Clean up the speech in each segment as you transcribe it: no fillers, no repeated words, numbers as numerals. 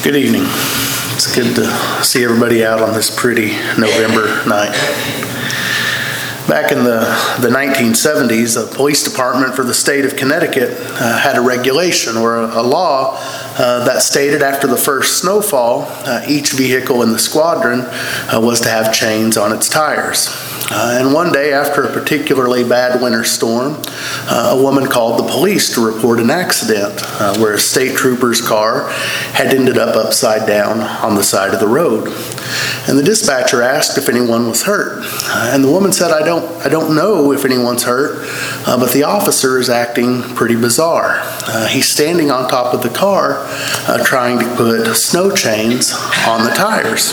Good evening. It's good to see everybody out on this pretty November night. Back in the 1970s, the police department for the state of Connecticut had a regulation or a law that stated after the first snowfall, each vehicle in the squadron was to have chains on its tires. And one day after a particularly bad winter storm, a woman called the police to report an accident where a state trooper's car had ended up upside down on the side of the road. And the dispatcher asked if anyone was hurt. And the woman said, I don't know if anyone's hurt, but the officer is acting pretty bizarre. He's standing on top of the car trying to put snow chains on the tires.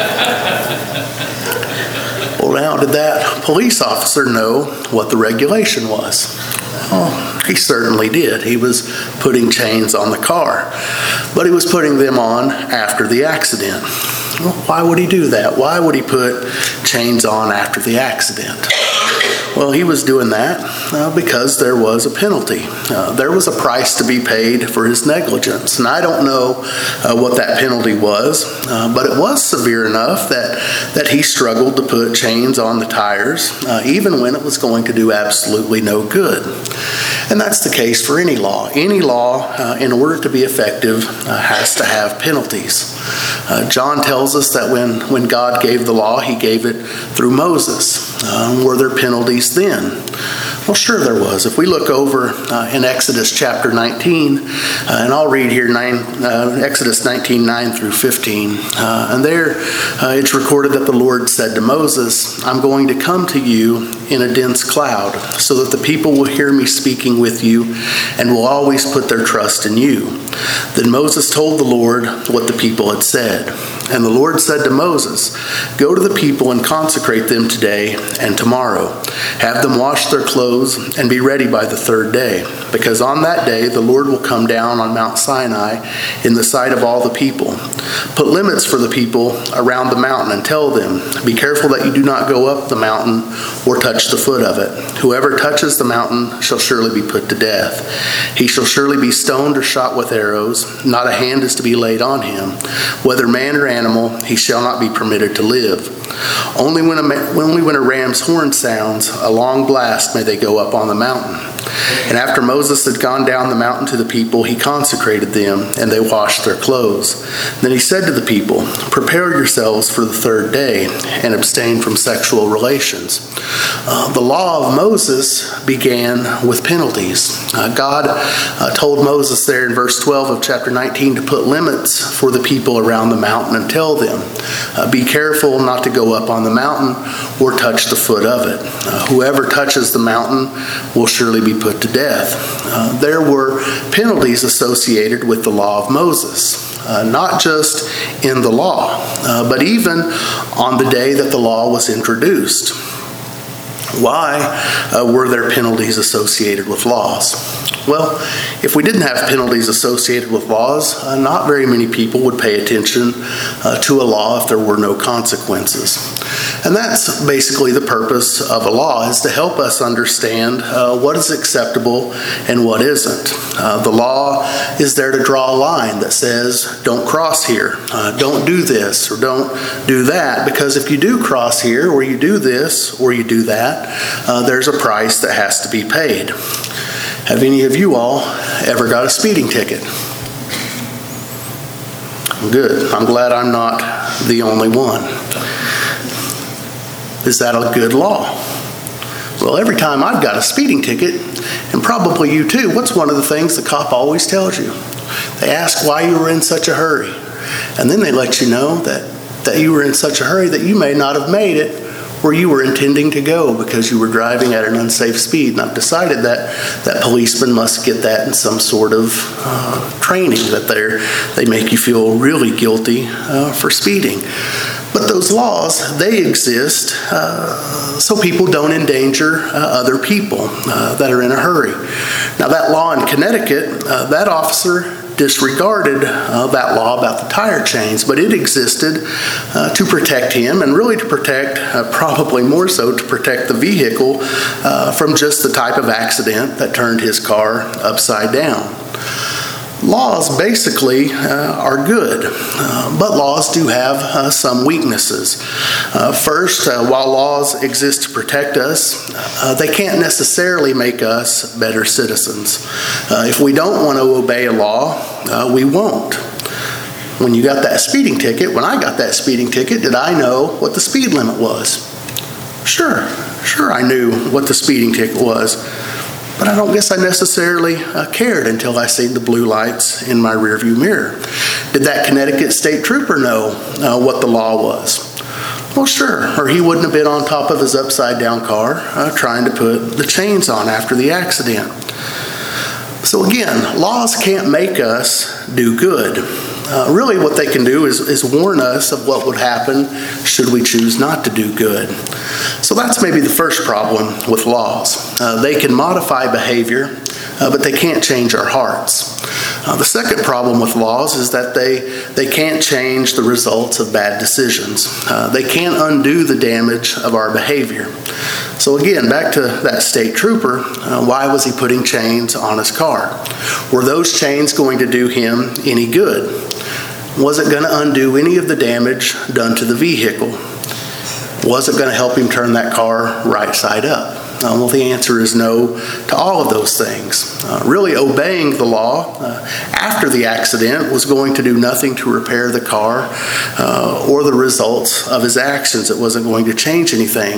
Well, now, did that police officer know what the regulation was? Oh, he certainly did. He was putting chains on the car, but he was putting them on after the accident. Well, why would he do that? Why would he put chains on after the accident? Well, he was doing that because there was a penalty. There was a price to be paid for his negligence. And I don't know what that penalty was, but it was severe enough that he struggled to put chains on the tires, even when it was going to do absolutely no good. And that's the case for any law. Any law, in order to be effective, has to have penalties. John tells us that when God gave the law, he gave it through Moses. Were there penalties then? Well, sure there was. If we look over in Exodus chapter 19, and I'll read here Exodus 19, 9 through 15. And there it's recorded that the Lord said to Moses, I'm going to come to you in a dense cloud, so that the people will hear me speaking with you and will always put their trust in you. Then Moses told the Lord what the people had said. And the Lord said to Moses, go to the people and consecrate them today and tomorrow. Have them wash their clothes and be ready by the third day, because on that day the Lord will come down on Mount Sinai in the sight of all the people. Put limits for the people around the mountain and tell them, be careful that you do not go up the mountain or touch the foot of it. Whoever touches the mountain shall surely be put to death. He shall surely be stoned or shot with arrows. Not a hand is to be laid on him. Whether man or animal, he shall not be permitted to live. Only when a ram's horn sounds a long blast may they go up on the mountain. And after Moses had gone down the mountain to the people, he consecrated them, and they washed their clothes. Then he said to the people, prepare yourselves for the third day, and abstain from sexual relations. The law of Moses began with penalties. God told Moses there in verse 12 of chapter 19 to put limits for the people around the mountain and tell them, be careful not to go up on the mountain or touch the foot of it. Whoever touches the mountain will surely be put to death. There were penalties associated with the law of Moses, not just in the law, but even on the day that the law was introduced. Why were there penalties associated with laws? Well, if we didn't have penalties associated with laws, not very many people would pay attention to a law if there were no consequences. And that's basically the purpose of a law, is to help us understand what is acceptable and what isn't. The law is there to draw a line that says, don't cross here, don't do this, or don't do that, because if you do cross here, or you do this, or you do that, there's a price that has to be paid. Have any of you all ever got a speeding ticket? Good. I'm glad I'm not the only one. Is that a good law? Well, every time I've got a speeding ticket, and probably you too, what's one of the things the cop always tells you? They ask why you were in such a hurry. And then they let you know that you were in such a hurry that you may not have made it where you were intending to go because you were driving at an unsafe speed. And I've decided that policemen must get that in some sort of training, that they make you feel really guilty for speeding. But those laws, they exist so people don't endanger other people that are in a hurry. Now that law in Connecticut, that officer disregarded that law about the tire chains, but it existed to protect him, and really to protect, probably more so to protect the vehicle from just the type of accident that turned his car upside down. Laws basically are good, but laws do have some weaknesses. First, while laws exist to protect us, they can't necessarily make us better citizens. If we don't want to obey a law, we won't. When you got that speeding ticket, when I got that speeding ticket, did I know what the speed limit was? Sure I knew what the speeding ticket was. But I don't guess I necessarily cared until I seen the blue lights in my rearview mirror. Did that Connecticut State Trooper know what the law was? Well, sure, or he wouldn't have been on top of his upside-down car trying to put the chains on after the accident. So again, laws can't make us do good. Really what they can do is warn us of what would happen should we choose not to do good. So that's maybe the first problem with laws. They can modify behavior, but they can't change our hearts. The second problem with laws is that they can't change the results of bad decisions. They can't undo the damage of our behavior. So again, back to that state trooper, why was he putting chains on his car? Were those chains going to do him any good? Was it going to undo any of the damage done to the vehicle? Was it going to help him turn that car right side up? Well, the answer is no to all of those things. Really, obeying the law after the accident was going to do nothing to repair the car or the results of his actions. It wasn't going to change anything.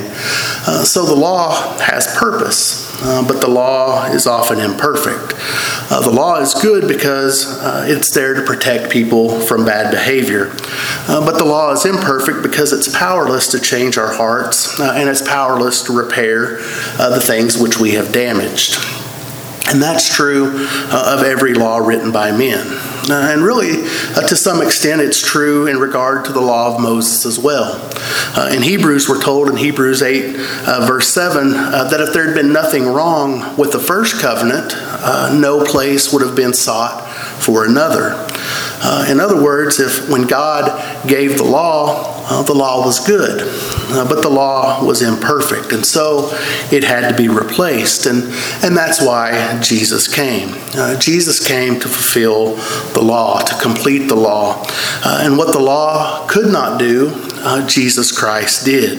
So the law has purpose, but the law is often imperfect. The law is good because it's there to protect people from bad behavior. But the law is imperfect because it's powerless to change our hearts and it's powerless to repair the things which we have damaged. And that's true of every law written by men. And really, to some extent, it's true in regard to the law of Moses as well. In Hebrews, we're told in Hebrews 8, verse 7, that if there had been nothing wrong with the first covenant, no place would have been sought for another. In other words, if when God gave the law was good, but the law was imperfect, and so it had to be replaced, and that's why Jesus came. Jesus came to fulfill the law, to complete the law, and what the law could not do, Jesus Christ did.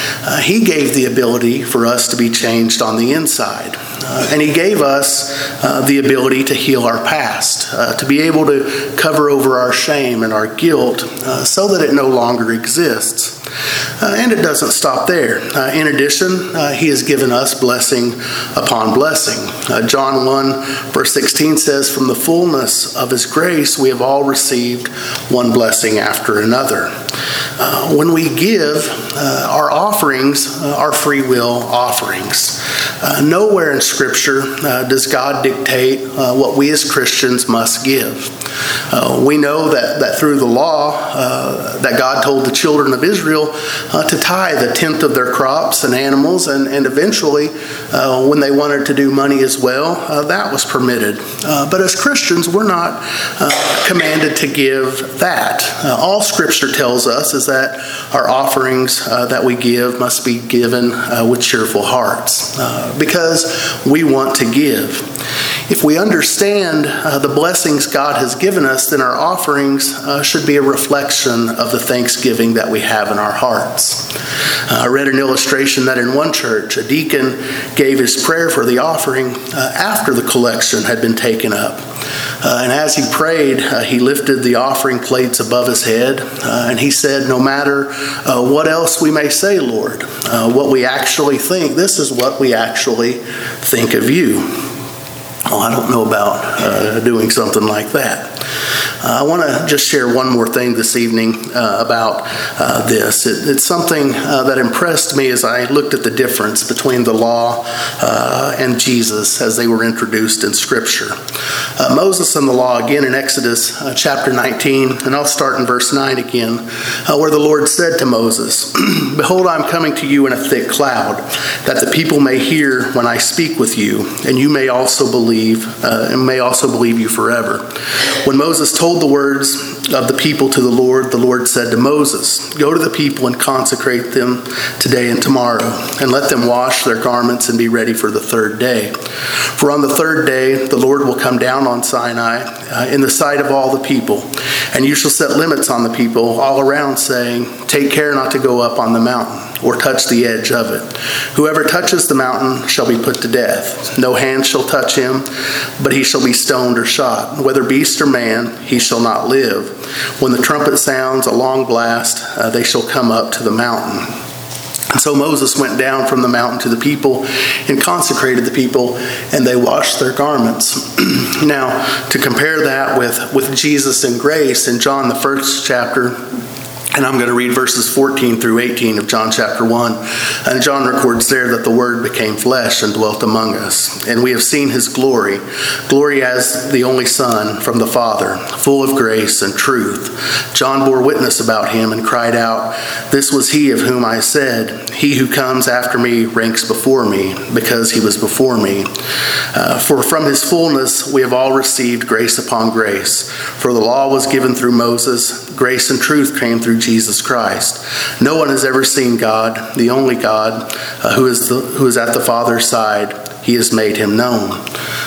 He gave the ability for us to be changed on the inside. And he gave us the ability to heal our past, to be able to cover over our shame and our guilt so that it no longer exists. And it doesn't stop there. In addition, he has given us blessing upon blessing. John 1 verse 16 says, "From the fullness of his grace we have all received one blessing after another." When we give, our offerings are free will offerings. Nowhere in Scripture does God dictate what we as Christians must give. We know that through the law that God told the children of Israel to tithe a tenth of their crops and animals, and eventually when they wanted to do money as well, that was permitted. But as Christians, we're not commanded to give that. All Scripture tells us is that our offerings that we give must be given with cheerful hearts because we want to give. If we understand the blessings God has given us, then our offerings should be a reflection of the thanksgiving that we have in our hearts. I read an illustration that in one church, a deacon gave his prayer for the offering after the collection had been taken up. And as he prayed, he lifted the offering plates above his head, and he said, "No matter what else we may say, Lord, what we actually think, this is what we actually think of you." Well, I don't know about doing something like that. I want to just share one more thing this evening about this. It's something that impressed me as I looked at the difference between the law and Jesus as they were introduced in Scripture. Moses and the law, again in Exodus chapter 19, and I'll start in verse 9 again, where the Lord said to Moses, "Behold, I'm coming to you in a thick cloud, that the people may hear when I speak with you, and you may also believe you forever." When Moses told told the words of the people to the Lord said to Moses, "Go to the people and consecrate them today and tomorrow, and let them wash their garments and be ready for the third day. For on the third day the Lord will come down on Sinai in the sight of all the people, and you shall set limits on the people all around, saying, 'Take care not to go up on the mountain or touch the edge of it. Whoever touches the mountain shall be put to death. No hand shall touch him, but he shall be stoned or shot. Whether beast or man, he shall not live. When the trumpet sounds a long blast, they shall come up to the mountain.'" And so Moses went down from the mountain to the people and consecrated the people, and they washed their garments. Now, to compare that with Jesus and grace in John, the first chapter, and I'm going to read verses 14 through 18 of John chapter 1. And John records there that the Word became flesh and dwelt among us. And we have seen his glory, glory as the only Son from the Father, full of grace and truth. John bore witness about him and cried out, "This was he of whom I said, 'He who comes after me ranks before me, because he was before me.' For from his fullness we have all received grace upon grace. For the law was given through Moses, grace and truth came through Jesus Christ. No one has ever seen God, the only God, who is at the Father's side. He has made him known."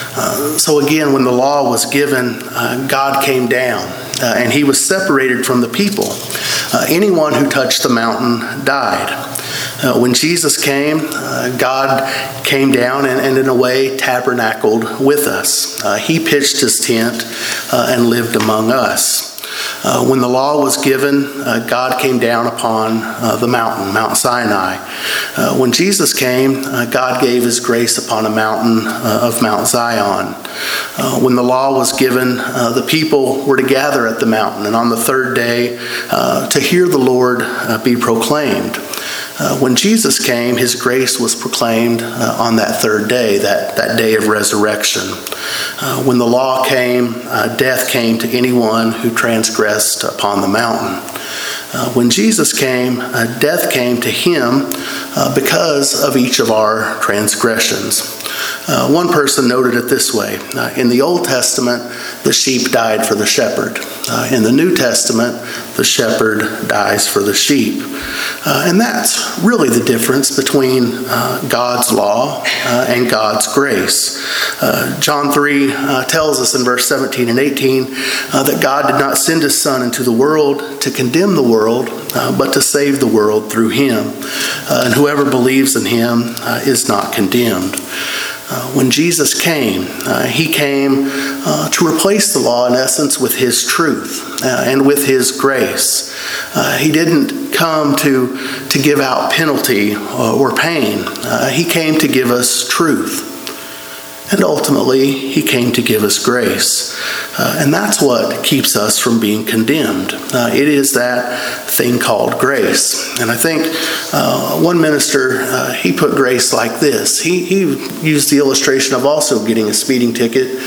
So again, when the law was given, God came down, and he was separated from the people. Anyone who touched the mountain died. When Jesus came, God came down and in a way tabernacled with us. He pitched his tent and lived among us. When the law was given, God came down upon the mountain, Mount Sinai. When Jesus came, God gave his grace upon a mountain of Mount Zion. When the law was given, the people were to gather at the mountain, and on the third day to hear the Lord be proclaimed. When Jesus came, his grace was proclaimed on that third day, that day of resurrection. When the law came, death came to anyone who transgressed upon the mountain. When Jesus came, death came to him because of each of our transgressions. One person noted it this way: in the Old Testament, the sheep died for the shepherd. In the New Testament, the shepherd dies for the sheep. And that's really the difference between God's law and God's grace. John 3 tells us in verse 17 and 18 that God did not send his Son into the world to condemn the world, but to save the world through him. And whoever believes in him is not condemned. When Jesus came, he came to replace the law, in essence, with his truth and with his grace. He didn't come to give out penalty or pain. He came to give us truth. And ultimately, he came to give us grace. And that's what keeps us from being condemned. It is that thing called grace. And I think one minister, he put grace like this. He used the illustration of also getting a speeding ticket.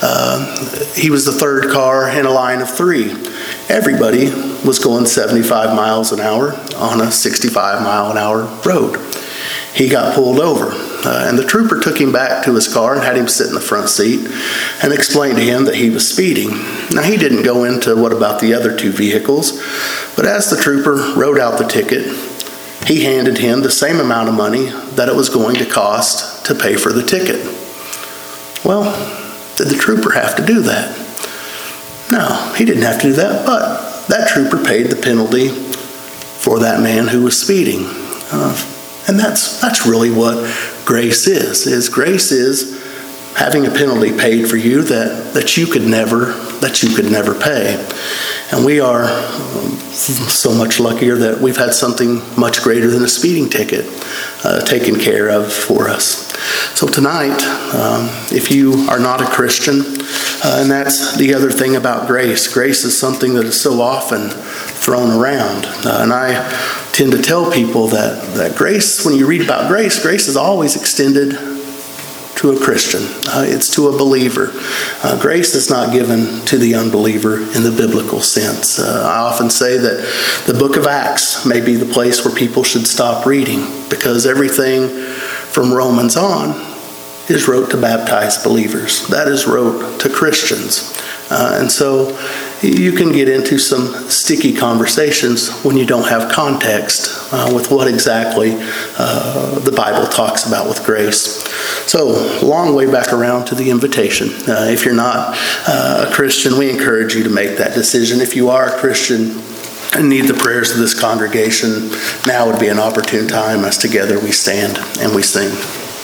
He was the third car in a line of three. Everybody was going 75 miles an hour on a 65-mile-an-hour road. He got pulled over, and the trooper took him back to his car and had him sit in the front seat and explained to him that he was speeding. Now, he didn't go into what about the other two vehicles, but as the trooper wrote out the ticket, he handed him the same amount of money that it was going to cost to pay for the ticket. Well, did the trooper have to do that? No, he didn't have to do that, but that trooper paid the penalty for that man who was speeding. And that's really what grace is. Grace is having a penalty paid for you that you could never pay. And we are so much luckier that we've had something much greater than a speeding ticket taken care of for us. So tonight, if you are not a Christian, and that's the other thing about grace. Grace is something that is so often thrown around. And I tend to tell people that grace, when you read about grace, grace is always extended to a Christian. It's to a believer. Grace is not given to the unbeliever in the biblical sense. I often say that the book of Acts may be the place where people should stop reading, because everything from Romans on is wrote to baptized believers. That is wrote to Christians. And so you can get into some sticky conversations when you don't have context with what exactly the Bible talks about with grace. So, long way back around to the invitation. If you're not a Christian, we encourage you to make that decision. If you are a Christian and need the prayers of this congregation, now would be an opportune time as together we stand and we sing.